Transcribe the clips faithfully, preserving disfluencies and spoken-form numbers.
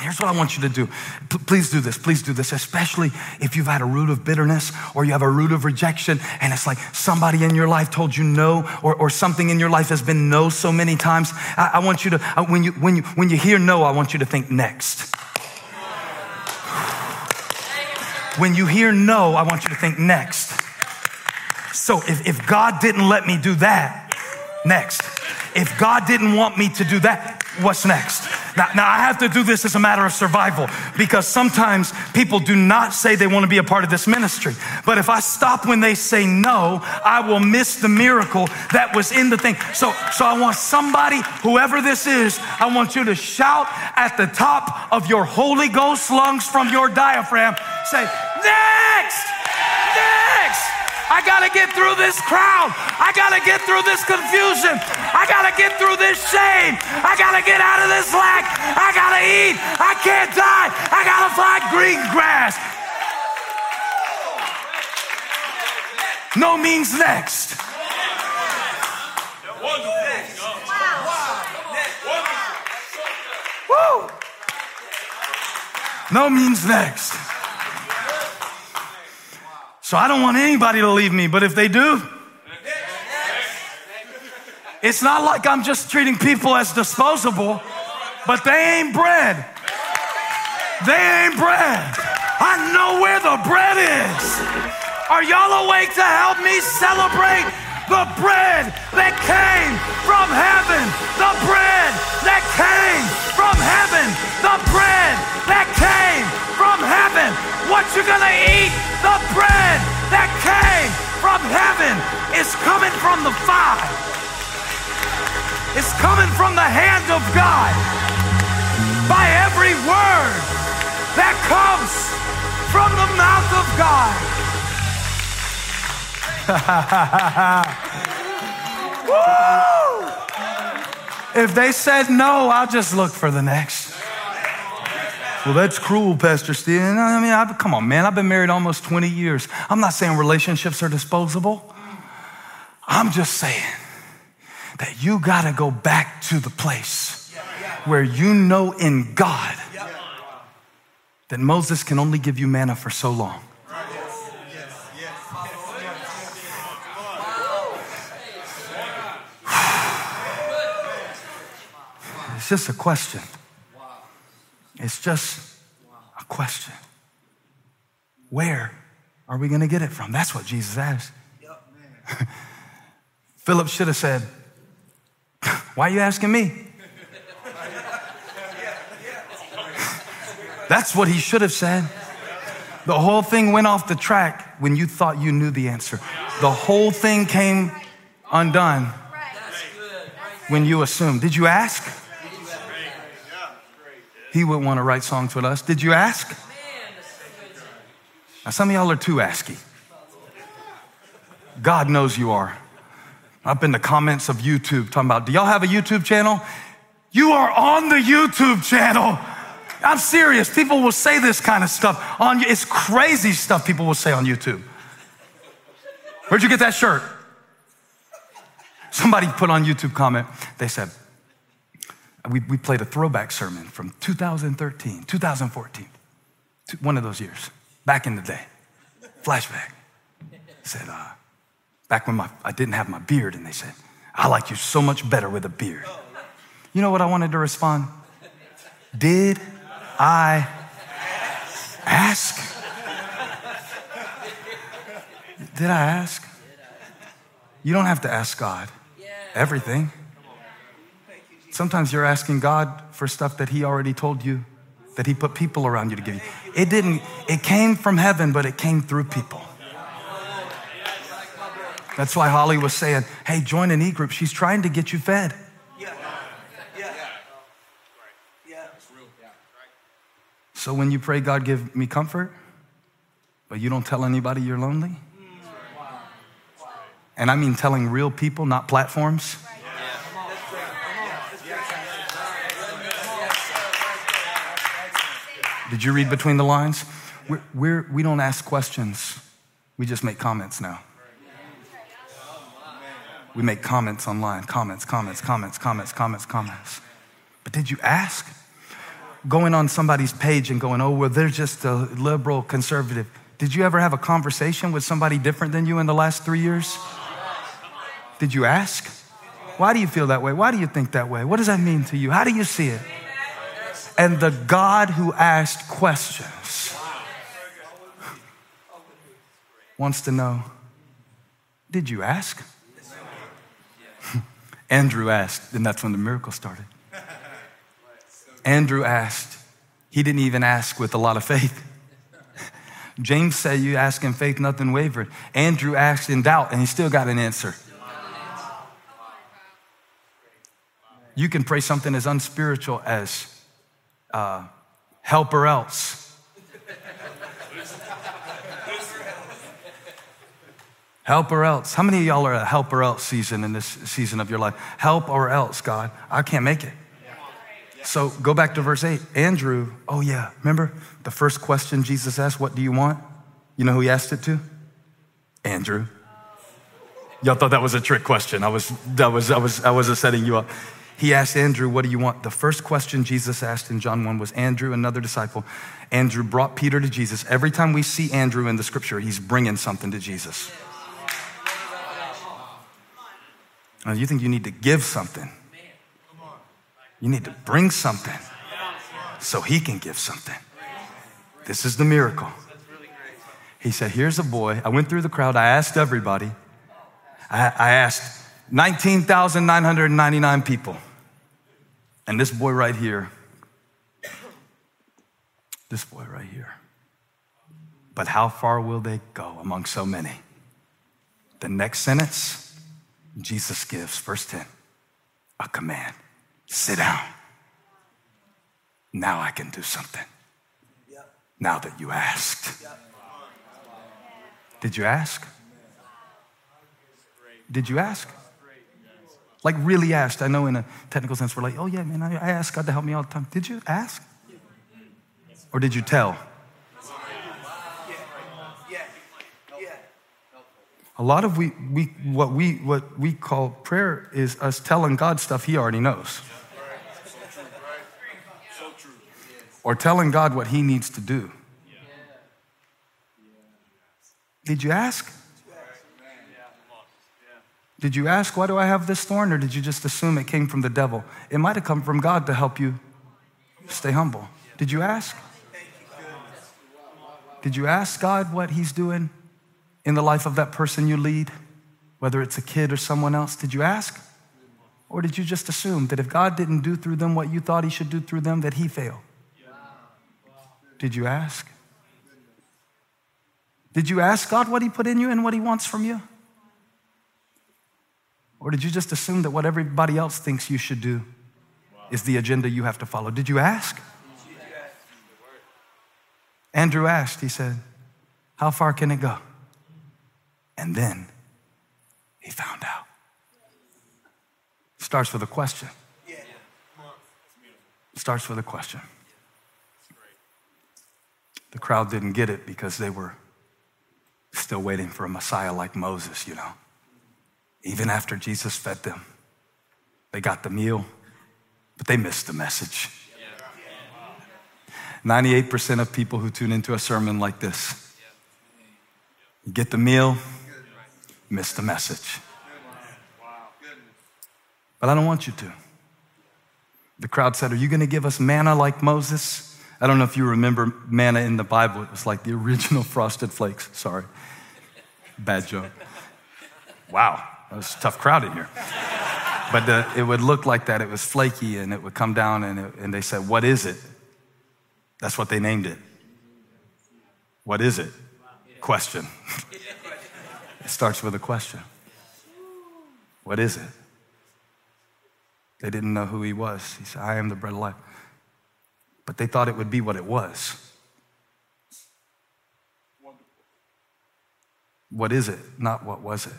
Here's what I want you to do. P- please do this. Please do this, especially if you've had a root of bitterness or you have a root of rejection and it's like somebody in your life told you no, or, or something in your life has been no so many times. I, I want you to, uh, when you, when you, when you hear no, I want you to think next. When you hear no, I want you to think next. So if, if God didn't let me do that, next. If God didn't want me to do that, what's next? Now, now I have to do this as a matter of survival, because sometimes people do not say they want to be a part of this ministry. But if I stop when they say no, I will miss the miracle that was in the thing. So, so I want somebody, whoever this is, I want you to shout at the top of your Holy Ghost lungs from your diaphragm. Say, next, next. I gotta get through this crowd. I gotta get through this confusion. I gotta get through this shame. I gotta get out of this lack. I gotta eat. I can't die. I gotta find green grass. No means next. Woo! No means next. So I don't want anybody to leave me, but if they do, it's not like I'm just treating people as disposable, but they ain't bread. They ain't bread. I know where the bread is. Are y'all awake to help me celebrate the bread that came from heaven? The bread that came from heaven. The bread that came from heaven. What you're gonna eat, the bread that came from heaven is coming from the Father. It's coming from the hand of God. By every word that comes from the mouth of God. Woo! If they said no, I'll just look for the next. Well, that's cruel, Pastor Stephen. I mean, I, come on, man. I've been married almost twenty years. I'm not saying relationships are disposable. I'm just saying that you got to go back to the place where you know in God that Moses can only give you manna for so long. It's just a question. It's just a question. Where are we going to get it from? That's what Jesus asked. Philip should have said, why are you asking me? That's what he should have said. The whole thing went off the track when you thought you knew the answer. The whole thing came undone when you assumed. Did you ask? He would want to write songs with us. Did you ask? Now, some of y'all are too asky. God knows you are. Up in the comments of YouTube talking about, do y'all have a YouTube channel? You are on the YouTube channel. I'm serious. People will say this kind of stuff on you. It's crazy stuff people will say on YouTube. Where'd you get that shirt? Somebody put on YouTube comment. They said, we, we played a throwback sermon from two thousand thirteen, two thousand fourteen, one of those years, back in the day. Flashback. Said, uh, back when my, I didn't have my beard, and they said, I like you so much better with a beard. You know what I wanted to respond? Did I ask? Did I ask? You don't have to ask God everything. Sometimes you're asking God for stuff that he already told you, that he put people around you to give you. It didn't, it came from heaven, but it came through people. That's why Holly was saying, hey, join an e-group. She's trying to get you fed. So when you pray, God, give me comfort, but you don't tell anybody you're lonely? And I mean telling real people, not platforms. Did you read between the lines? We're, we're, we don't ask questions. We just make comments now. We make comments online. Comments, comments, comments, comments, comments, comments. But did you ask? going on somebody's page and going, oh, well, they're just a liberal conservative. Did you ever have a conversation with somebody different than you in the last three years? Did you ask? Why do you feel that way? Why do you think that way? What does that mean to you? How do you see it? And the God who asked questions wants to know, did you ask? Andrew asked, and that's when the miracle started. Andrew asked. He didn't even ask with a lot of faith. James said, you ask in faith, nothing wavered. Andrew asked in doubt, and he still got an answer. You can pray something as unspiritual as uh, help or else. Help or else. How many of y'all are a help or else season in this season of your life? Help or else, God. I can't make it. So go back to verse eight. Andrew, oh yeah, remember the first question Jesus asked, what do you want? You know who he asked it to? Andrew. Y'all thought that was a trick question. I was, that was, I was, I wasn't setting you up. He asked Andrew, what do you want? The first question Jesus asked in John one was Andrew, another disciple. Andrew brought Peter to Jesus. Every time we see Andrew in the scripture, he's bringing something to Jesus. Now, you think you need to give something. You need to bring something so he can give something. This is the miracle. He said, here's a boy. I went through the crowd. I asked everybody. I, I asked nineteen thousand nine hundred ninety-nine people. And this boy right here, this boy right here. But how far will they go among so many? The next sentence, Jesus gives, verse ten, a command. Sit down. Now I can do something. Now that you asked. Did you ask? Did you ask? Like really asked. I know in a technical sense, we're like, oh yeah, man, I ask God to help me all the time. Did you ask? Or did you tell? A lot of we, we what we what we call prayer is us telling God stuff he already knows. Or telling God what he needs to do. Did you ask? Did you ask, why do I have this thorn? Or did you just assume it came from the devil? It might have come from God to help you stay humble. Did you ask? Did you ask God what he's doing in the life of that person you lead? Whether it's a kid or someone else, did you ask? Or did you just assume that if God didn't do through them what you thought he should do through them, that he failed? Did you ask? Did you ask God what he put in you and what he wants from you? Or did you just assume that what everybody else thinks you should do is the agenda you have to follow? Did you ask? Andrew asked, he said, how far can it go? And then he found out. Starts with a question. Starts with a question. The crowd didn't get it because they were still waiting for a Messiah like Moses, you know. Even after Jesus fed them, they got the meal, but they missed the message. ninety-eight percent of people who tune into a sermon like this, get the meal, miss the message. But I don't want you to. The crowd said, are you going to give us manna like Moses? I don't know if you remember manna in the Bible. It was like the original Frosted Flakes. Sorry. Bad joke. Wow, that was a tough crowd in here. But the, it would look like that. It was flaky, and it would come down, and, it, and they said, what is it? That's what they named it. What is it? Question. It starts with a question. What is it? They didn't know who he was. He said, I am the bread of life. But they thought it would be what it was. What is it? Not what was it?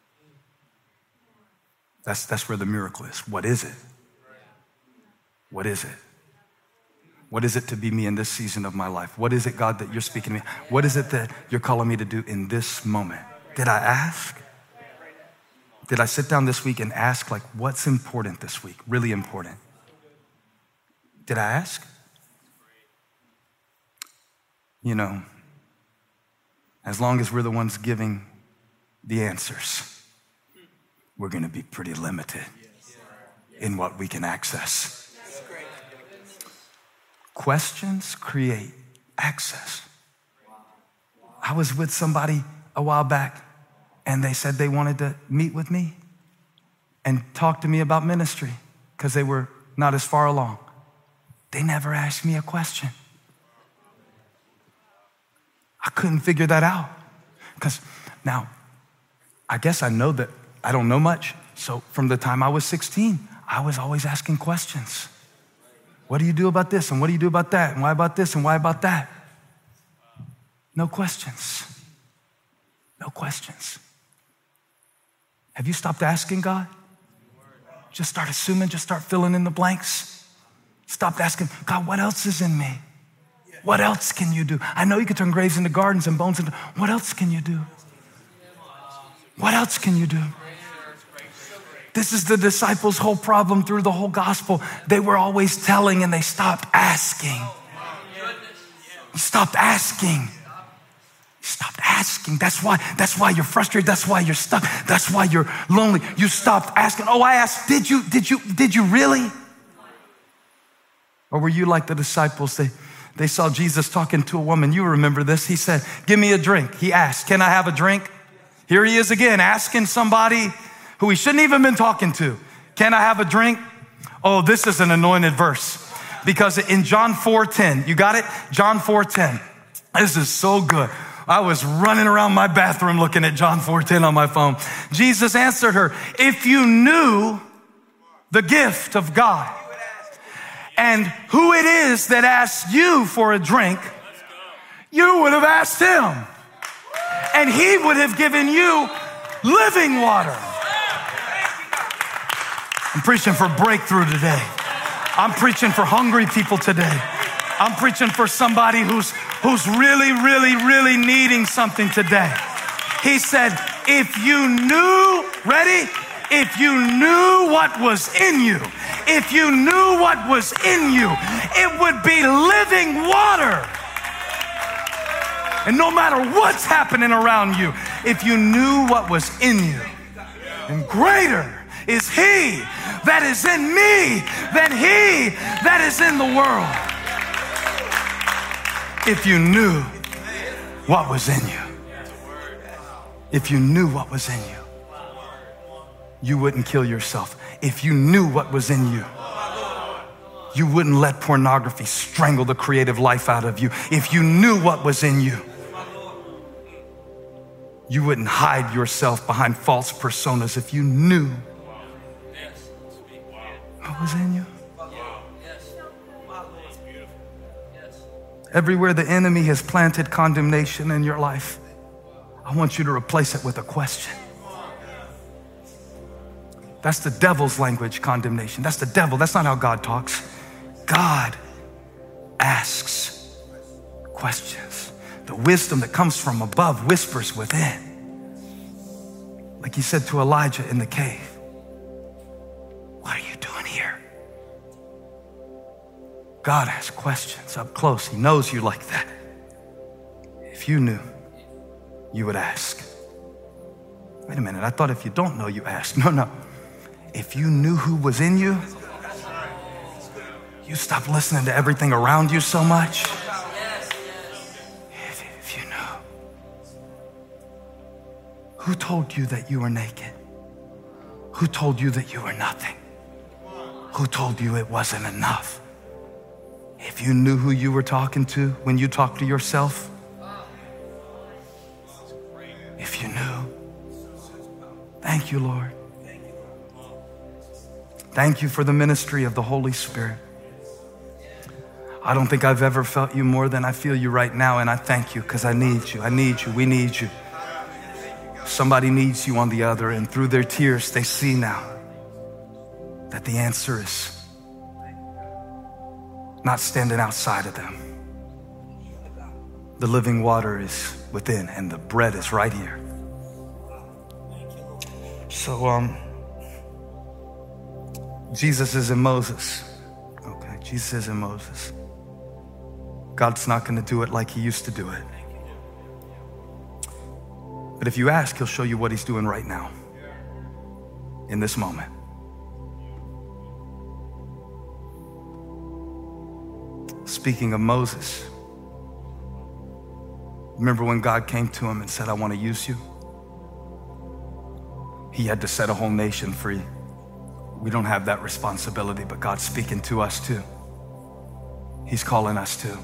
That's, that's where the miracle is. What is it? What is it? What is it to be me in this season of my life? What is it, God, that you're speaking to me? What is it that you're calling me to do in this moment? Did I ask? Did I sit down this week and ask, like, what's important this week? Really important. Did I ask? you know, as long as we're the ones giving the answers, we're gonna be pretty limited in what we can access. Questions create access. I was with somebody a while back and they said they wanted to meet with me and talk to me about ministry because they were not as far along. They never asked me a question. I couldn't figure that out because now, I guess I know that I don't know much. So from the time I was sixteen, I was always asking questions. What do you do about this? And what do you do about that? And why about this? And why about that? No questions. No questions. Have you stopped asking God? Just start assuming, just start filling in the blanks. Stop asking, God, what else is in me? What else can you do? I know you can turn graves into gardens and bones into, what else can you do? What else can you do? This is the disciples' whole problem through the whole gospel. They were always telling and they stopped asking. You stopped asking. You stopped asking. That's why, that's why you're frustrated. That's why you're stuck. That's why you're lonely. You stopped asking. Oh, I asked, did you, did you, did you really? Or were you like the disciples? They, they saw Jesus talking to a woman. You remember this. He said, give me a drink. He asked, can I have a drink? Here he is again, asking somebody who he shouldn't even been talking to. Can I have a drink? Oh, this is an anointed verse. Because in John four ten, you got it? John four ten. This is so good. I was running around my bathroom looking at John four ten on my phone. Jesus answered her, if you knew the gift of God and who it is that asks you for a drink, you would have asked him. And he would have given you living water. I'm preaching for breakthrough today. I'm preaching for hungry people today. I'm preaching for somebody who's, who's really, really, really needing something today. He said, if you knew, ready? If you knew what was in you, if you knew what was in you, it would be living water. And no matter what's happening around you, if you knew what was in you, and greater is he that is in me than he that is in the world. If you knew what was in you, if you knew what was in you, you wouldn't kill yourself. If you knew what was in you, you wouldn't let pornography strangle the creative life out of you. If you knew what was in you, you wouldn't hide yourself behind false personas. If you knew what was in you. Everywhere the enemy has planted condemnation in your life, I want you to replace it with a question. That's the devil's language, condemnation. That's the devil. That's not how God talks. God asks questions. The wisdom that comes from above whispers within. Like he said to Elijah in the cave, what are you doing here? God asks questions up close. He knows you like that. If you knew, you would ask. Wait a minute, I thought if you don't know, you ask. No, no. If you knew who was in you, you stop listening to everything around you so much. If, if you knew. Who told you that you were naked? Who told you that you were nothing? Who told you it wasn't enough? If you knew who you were talking to when you talk to yourself, if you knew. Thank you, Lord. Thank you for the ministry of the Holy Spirit. I don't think I've ever felt you more than I feel you right now, and I thank you because I need you. I need you. We need you. Somebody needs you on the other, and through their tears, they see now that the answer is not standing outside of them. The living water is within, and the bread is right here. So, um, Jesus is in Moses. Okay, Jesus is in Moses. God's not gonna do it like he used to do it. But if you ask, he'll show you what he's doing right now, in this moment. Speaking of Moses, remember when God came to him and said, I want to use you? He had to set a whole nation free. We don't have that responsibility, but God's speaking to us too. He's calling us too.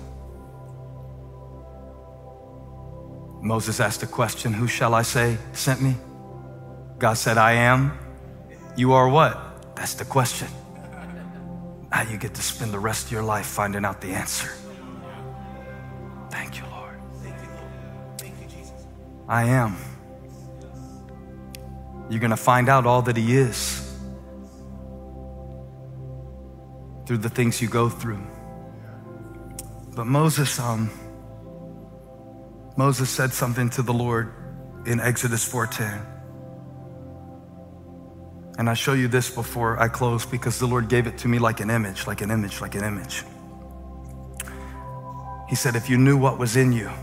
Moses asked a question, who shall I say sent me? God said, I am. You are what? That's the question. Now you get to spend the rest of your life finding out the answer. Thank you, Lord. Thank you, Jesus. I am. You're gonna find out all that he is through the things you go through. But Moses, um, Moses said something to the Lord in Exodus four ten. And I show you this before I close because the Lord gave it to me like an image, like an image, like an image. He said, if you knew what was in you,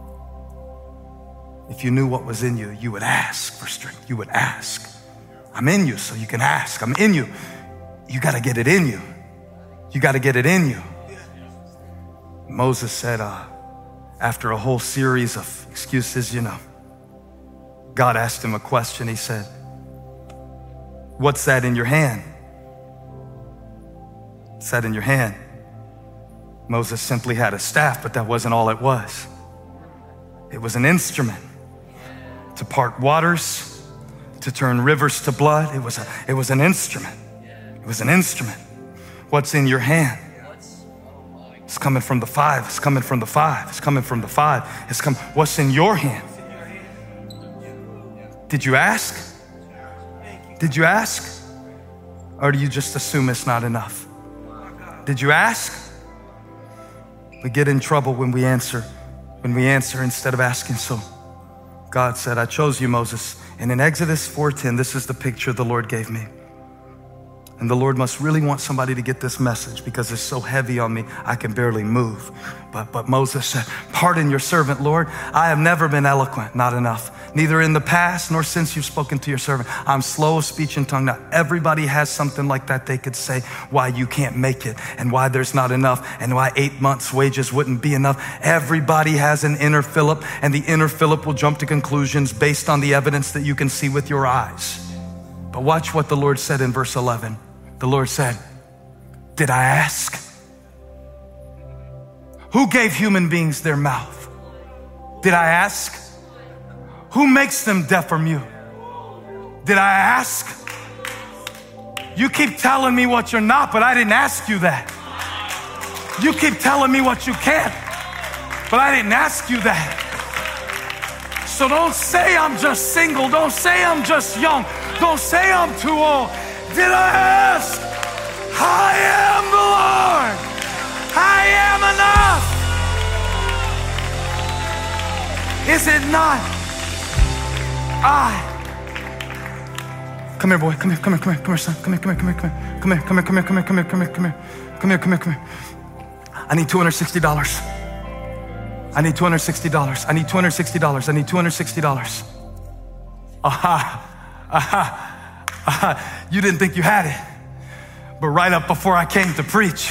if you knew what was in you, you would ask for strength. You would ask. I'm in you, so you can ask. I'm in you. You got to get it in you. You got to get it in you. Moses said, uh, after a whole series of excuses, you know, God asked him a question. He said, what's that in your hand? What's that in your hand? Moses simply had a staff, but that wasn't all it was. It was an instrument to part waters, to turn rivers to blood. It was a, it was an instrument. It was an instrument. What's in your hand? It's coming from the five. It's coming from the five. It's coming from the five. It's come. What's in your hand? Did you ask? Did you ask? Or do you just assume it's not enough? Did you ask? We get in trouble when we answer, when we answer instead of asking. So God said, I chose you, Moses. And in Exodus four ten, this is the picture the Lord gave me. And the Lord must really want somebody to get this message because it's so heavy on me, I can barely move. But, but Moses said, pardon your servant, Lord. I have never been eloquent, not enough. Neither in the past nor since you've spoken to your servant. I'm slow of speech and tongue. Now, everybody has something like that they could say why you can't make it and why there's not enough and why eight months' wages wouldn't be enough. Everybody has an inner Philip, and the inner Philip will jump to conclusions based on the evidence that you can see with your eyes. But watch what the Lord said in verse eleven. The Lord said, did I ask? Who gave human beings their mouth? Did I ask? Who makes them deaf or mute? Did I ask? You keep telling me what you're not, but I didn't ask you that. You keep telling me what you can't, but I didn't ask you that. So don't say I'm just single. Don't say I'm just young. Don't say I'm too old. Did I ask? I am the Lord. I am enough. Is it not I? Come here, boy. Come here, come here, come here, come here, son. Come here, come here, come here, come here. Come here, come here, come here, come here, come here, come here, come here. Come here, come here, come here. I need two hundred sixty dollars. I need two hundred sixty dollars. I need two hundred sixty dollars. I need two hundred sixty dollars. Aha, aha. Uh, you didn't think you had it, but right up before I came to preach,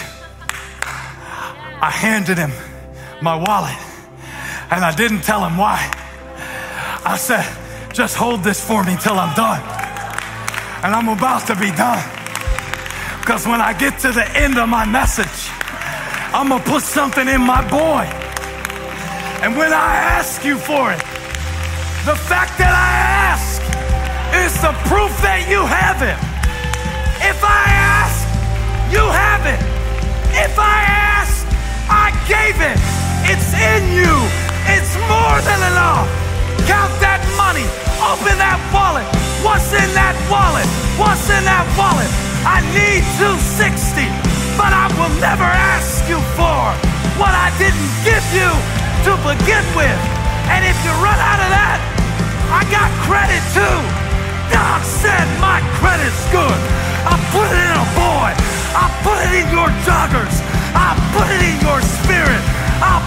I handed him my wallet, and I didn't tell him why. I said, just hold this for me till I'm done, and I'm about to be done, because when I get to the end of my message, I'm gonna put something in my boy, and when I ask you for it, the fact that I ask is the proof that you have it. If I ask, you have it. If I ask, I gave it. It's in you. It's more than enough. Count that money. Open that wallet. What's in that wallet? What's in that wallet? I need two hundred sixty, but I will never ask you for what I didn't give you to begin with. And if you run out of that, I got credit too. God said my credit's good. I put it in a boy. I put it in your joggers. I put it in your spirit. I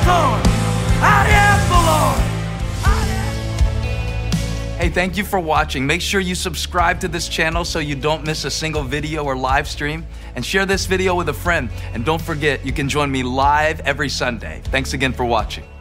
Lord. I am the Lord. Hey, thank you for watching. Make sure you subscribe to this channel so you don't miss a single video or live stream, and share this video with a friend. And don't forget, you can join me live every Sunday. Thanks again for watching.